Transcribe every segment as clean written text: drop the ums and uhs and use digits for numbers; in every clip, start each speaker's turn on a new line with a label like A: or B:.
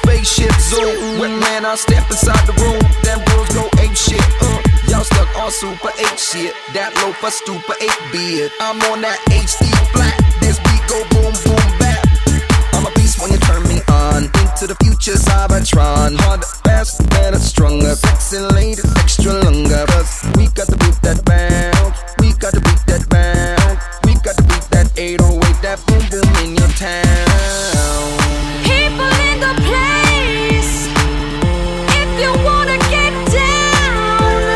A: spaceship zoom. When I step inside the room, them girls go ape shit. Y'all stuck on super 8 shit. That low for stupid 8 beard. I'm on that HD flat. This beat go boom boom bap. I'm a beast when you turn me on. Into the future Cybertron. Harder, faster, better, stronger. Flexing ladies extra longer. Cause we got to beat that bounce. We got to beat that bounce. We got to beat that 808. That boom boom in your town.
B: People in the place. If you wanna get down,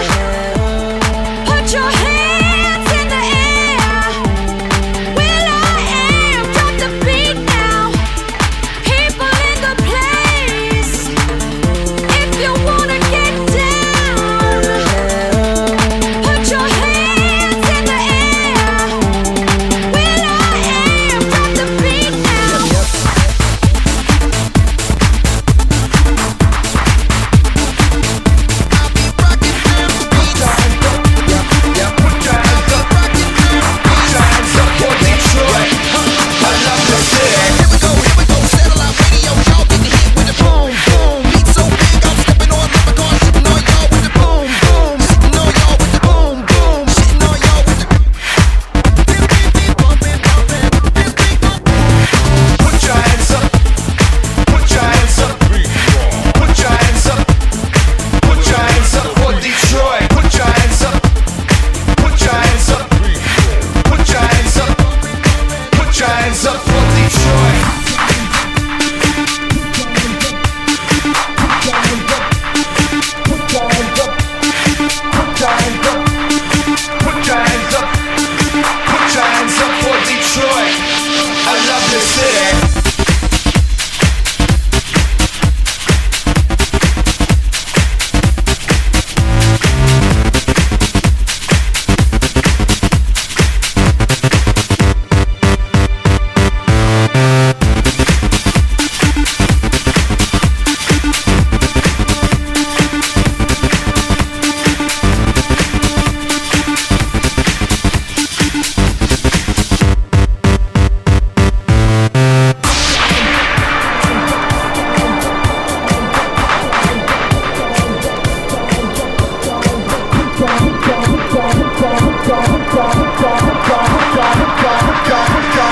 B: put your hands in the air. Will I am, drop the beat now. People in the place. If you wanna get down, put your hands in the air. Will I am, drop the beat now.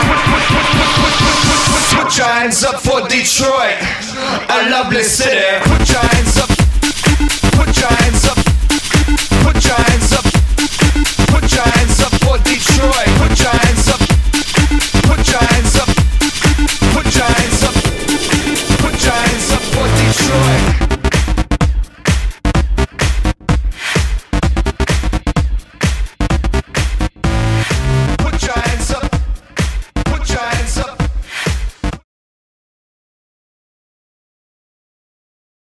C: Put your hands up for Detroit, a lovely city.